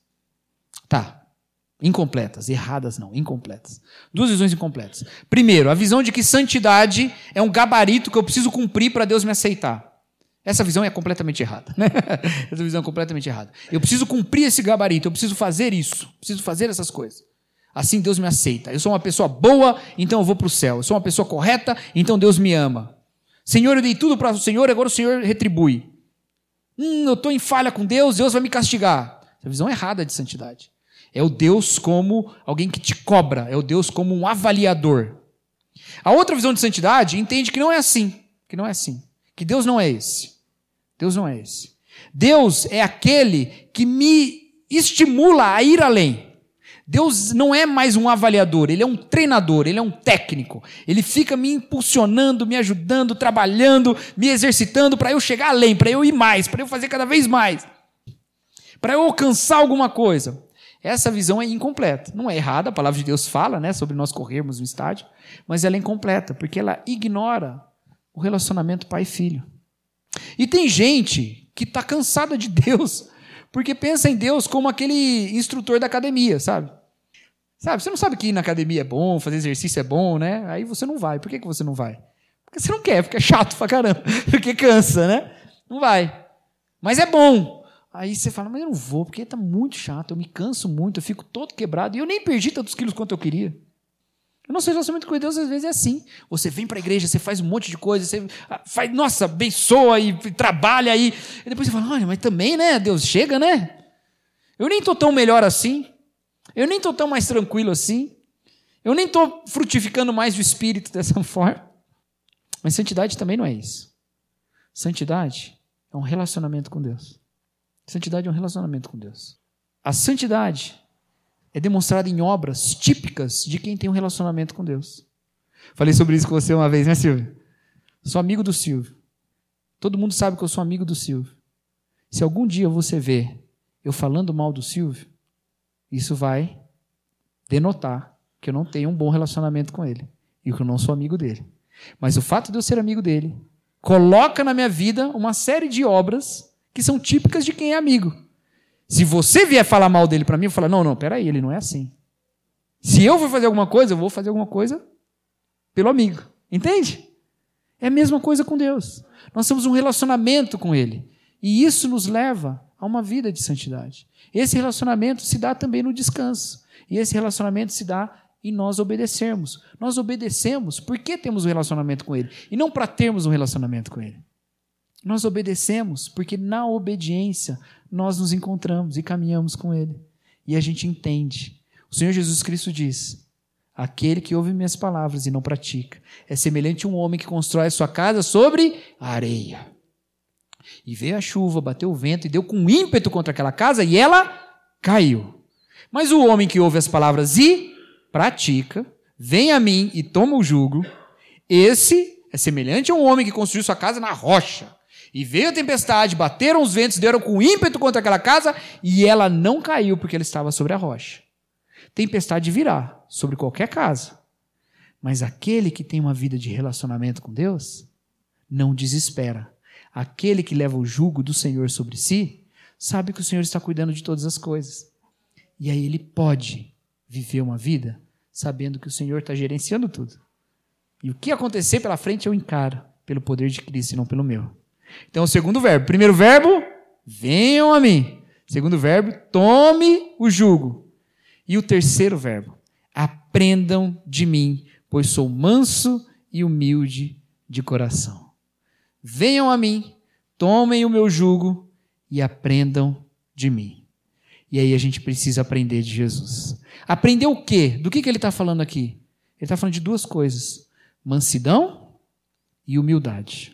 Tá, incompletas, erradas não, incompletas. Duas visões incompletas. Primeiro, a visão de que santidade é um gabarito que eu preciso cumprir para Deus me aceitar. Essa visão é completamente errada. Né? Essa visão é completamente errada. Eu preciso cumprir esse gabarito, eu preciso fazer isso, preciso fazer essas coisas. Assim Deus me aceita. Eu sou uma pessoa boa, então eu vou para o céu. Eu sou uma pessoa correta, então Deus me ama. Senhor, eu dei tudo para o Senhor, agora o Senhor retribui. Hum, eu estou em falha com Deus, Deus vai me castigar. Essa visão é errada de santidade. É o Deus como alguém que te cobra, é o Deus como um avaliador. A outra visão de santidade entende que não é assim, que não é assim, que Deus não é esse. Deus não é esse. Deus é aquele que me estimula a ir além. Deus não é mais um avaliador, Ele é um treinador, Ele é um técnico. Ele fica me impulsionando, me ajudando, trabalhando, me exercitando para eu chegar além, para eu ir mais, para eu fazer cada vez mais, para eu alcançar alguma coisa. Essa visão é incompleta. Não é errada, a palavra de Deus fala, né, sobre nós corrermos no estádio, mas ela é incompleta, porque ela ignora o relacionamento pai e filho. E tem gente que está cansada de Deus, porque pensa em Deus como aquele instrutor da academia, sabe? Sabe, você não sabe que ir na academia é bom, fazer exercício é bom, né? Aí você não vai. Por que que você não vai? Porque você não quer, porque é chato pra caramba, porque cansa, né? Não vai. Mas é bom. Aí você fala, mas eu não vou, porque está muito chato, eu me canso muito, eu fico todo quebrado, e eu nem perdi tantos quilos quanto eu queria. O nosso relacionamento com Deus às vezes é assim. Você vem para a igreja, você faz um monte de coisa, você faz, nossa, abençoa e trabalha aí. E depois você fala, olha, mas também, né? Deus chega, né? Eu nem estou tão melhor assim. Eu nem estou tão mais tranquilo assim. Eu nem estou frutificando mais o Espírito dessa forma. Mas santidade também não é isso. Santidade é um relacionamento com Deus. Santidade é um relacionamento com Deus. A santidade é demonstrada em obras típicas de quem tem um relacionamento com Deus. Falei sobre isso com você uma vez, né, Silvio? Sou amigo do Silvio. Todo mundo sabe que eu sou amigo do Silvio. Se algum dia você vê eu falando mal do Silvio, isso vai denotar que eu não tenho um bom relacionamento com ele e que eu não sou amigo dele. Mas o fato de eu ser amigo dele coloca na minha vida uma série de obras que são típicas de quem é amigo. Se você vier falar mal dele para mim, eu vou falar, não, não, peraí, ele não é assim. Se eu for fazer alguma coisa, eu vou fazer alguma coisa pelo amigo. Entende? É a mesma coisa com Deus. Nós temos um relacionamento com Ele. E isso nos leva a uma vida de santidade. Esse relacionamento se dá também no descanso. E esse relacionamento se dá em nós obedecermos. Nós obedecemos porque temos um relacionamento com Ele. E não para termos um relacionamento com Ele. Nós obedecemos porque na obediência nós nos encontramos e caminhamos com Ele. E a gente entende. O Senhor Jesus Cristo diz, aquele que ouve minhas palavras e não pratica é semelhante a um homem que constrói a sua casa sobre a areia. E veio a chuva, bateu o vento e deu com ímpeto contra aquela casa e ela caiu. Mas o homem que ouve as palavras e pratica, vem a mim e toma o jugo, esse é semelhante a um homem que construiu sua casa na rocha. E veio a tempestade, bateram os ventos, deram com ímpeto contra aquela casa e ela não caiu porque ela estava sobre a rocha. Tempestade virá sobre qualquer casa. Mas aquele que tem uma vida de relacionamento com Deus, não desespera. Aquele que leva o jugo do Senhor sobre si, sabe que o Senhor está cuidando de todas as coisas. E aí ele pode viver uma vida sabendo que o Senhor está gerenciando tudo. E o que acontecer pela frente eu encaro pelo poder de Cristo e não pelo meu. Então o segundo verbo. Primeiro verbo, venham a mim. Segundo verbo, tome o jugo. E o terceiro verbo, aprendam de mim, pois sou manso e humilde de coração. Venham a mim, tomem o meu jugo e aprendam de mim. E aí a gente precisa aprender de Jesus. Aprender o quê? Do que, que ele está falando aqui? Ele está falando de duas coisas. Mansidão e humildade.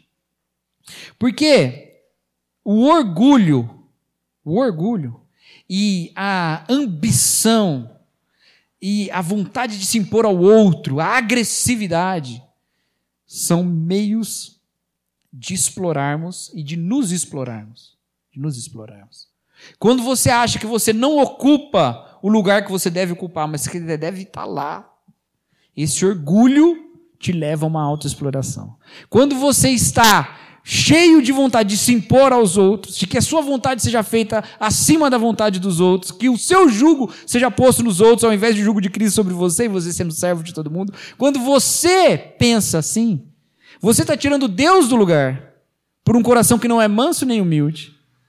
Porque o orgulho, o orgulho e a ambição e a vontade de se impor ao outro, a agressividade, são meios de explorarmos e de nos explorarmos. De nos explorarmos. Quando você acha que você não ocupa o lugar que você deve ocupar, mas que deve estar lá, esse orgulho te leva a uma autoexploração. Quando você está cheio de vontade de se impor aos outros, de que a sua vontade seja feita acima da vontade dos outros, que o seu jugo seja posto nos outros ao invés do jugo de Cristo sobre você, e você sendo servo de todo mundo. Quando você pensa assim, você está tirando Deus do lugar por um coração que não é manso nem humilde.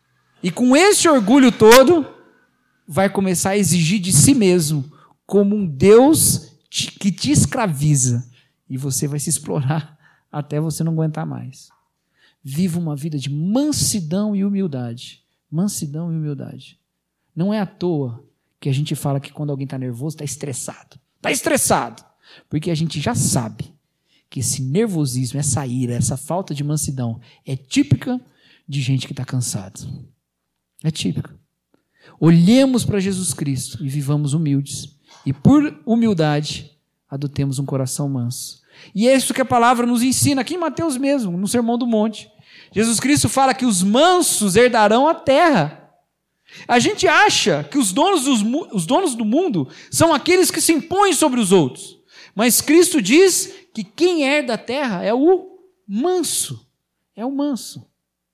E com esse orgulho todo, vai começar a exigir de si mesmo como um Deus que te escraviza. E você vai se explorar até você não aguentar mais. Viva uma vida de mansidão e humildade. Mansidão e humildade. Não é à toa que a gente fala que quando alguém está nervoso, está estressado. Está estressado. Porque a gente já sabe que esse nervosismo, essa ira, essa falta de mansidão é típica de gente que está cansado. É típica. Olhemos para Jesus Cristo e vivamos humildes. E por humildade, adotemos um coração manso. E é isso que a palavra nos ensina aqui em Mateus mesmo, no Sermão do Monte. Jesus Cristo fala que os mansos herdarão a terra. A gente acha que os donos, dos, os donos do mundo são aqueles que se impõem sobre os outros. Mas Cristo diz que quem herda a terra é o manso. É o manso.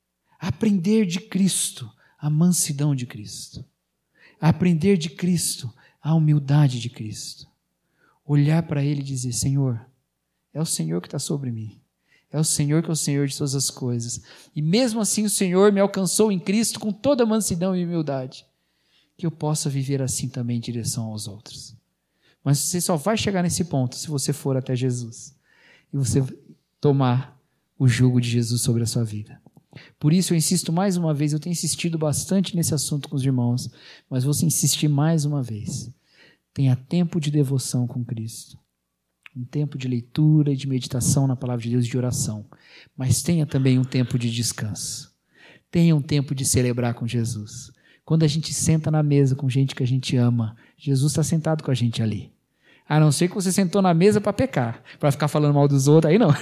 Aprender de Cristo a mansidão de Cristo. Aprender de Cristo a humildade de Cristo. Olhar para Ele e dizer, Senhor, é o Senhor que está sobre mim. É o Senhor que é o Senhor de todas as coisas. E mesmo assim o Senhor me alcançou em Cristo com toda mansidão e humildade. Que eu possa viver assim também em direção aos outros. Mas você só vai chegar nesse ponto se você for até Jesus. E você tomar o jugo de Jesus sobre a sua vida. Por isso eu insisto mais uma vez, eu tenho insistido bastante nesse assunto com os irmãos, mas vou insistir mais uma vez. Tenha tempo de devoção com Cristo. Um tempo de leitura e de meditação na palavra de Deus e de oração. Mas tenha também um tempo de descanso. Tenha um tempo de celebrar com Jesus. Quando a gente senta na mesa com gente que a gente ama, Jesus está sentado com a gente ali. A não ser que você sentou na mesa para pecar, para ficar falando mal dos outros, aí não.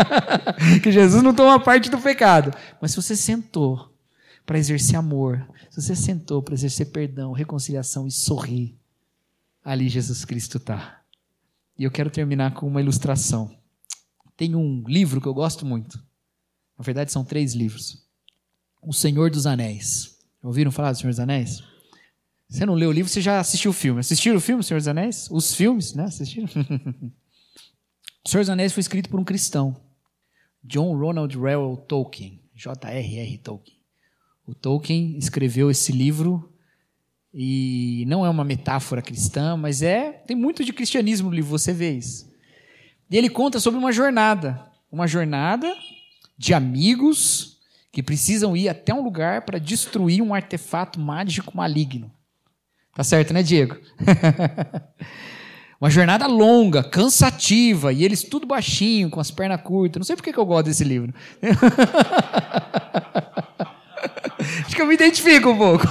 Que Jesus não toma parte do pecado. Mas se você sentou para exercer amor, se você sentou para exercer perdão, reconciliação e sorrir, ali Jesus Cristo está. E eu quero terminar com uma ilustração. Tem um livro que eu gosto muito. Na verdade, são três livros. O Senhor dos Anéis. Ouviram falar do Senhor dos Anéis? Você não leu o livro, você já assistiu o filme. Assistiram o filme, Senhor dos Anéis? Os filmes, né? Assistiram? O Senhor dos Anéis foi escrito por um cristão. John Ronald Reuel Tolkien. J R R Tolkien. O Tolkien escreveu esse livro e não é uma metáfora cristã, mas é, tem muito de cristianismo no livro, você vê isso. E ele conta sobre uma jornada. Uma jornada de amigos que precisam ir até um lugar para destruir um artefato mágico maligno. Tá certo, né, Diego? Uma jornada longa, cansativa, e eles tudo baixinho, com as pernas curtas. Não sei por que eu gosto desse livro. Acho que eu me identifico um pouco.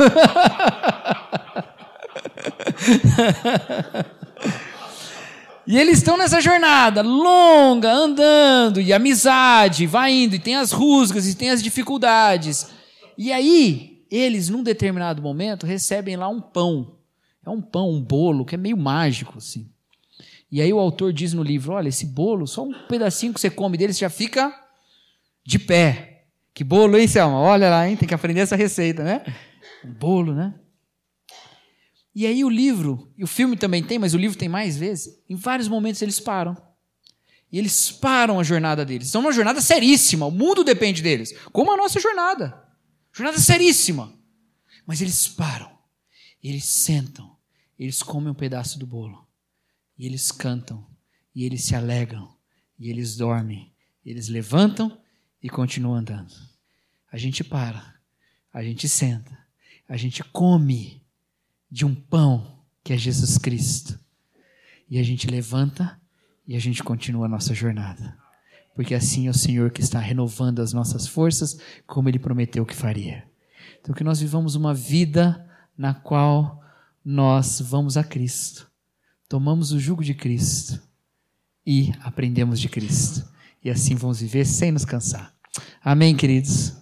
E eles estão nessa jornada longa, andando, e amizade, vai indo, e tem as rusgas, e tem as dificuldades. E aí, eles, num determinado momento, recebem lá um pão. É um pão, um bolo, que é meio mágico, assim. E aí o autor diz no livro, olha, esse bolo, só um pedacinho que você come dele, você já fica de pé. Que bolo, hein, Selma? Olha lá, hein? Tem que aprender essa receita, né? Um bolo, né? E aí o livro, e o filme também tem, mas o livro tem mais vezes, em vários momentos eles param. E eles param a jornada deles. São uma jornada seríssima, o mundo depende deles. Como a nossa jornada. Jornada seríssima. Mas eles param, eles sentam, eles comem um pedaço do bolo, e eles cantam, e eles se alegram, e eles dormem, eles levantam e continuam andando. A gente para, a gente senta, a gente come de um pão que é Jesus Cristo, e a gente levanta e a gente continua a nossa jornada. Porque assim é o Senhor que está renovando as nossas forças, como Ele prometeu que faria. Então que nós vivamos uma vida na qual nós vamos a Cristo, tomamos o jugo de Cristo e aprendemos de Cristo. E assim vamos viver sem nos cansar. Amém, queridos?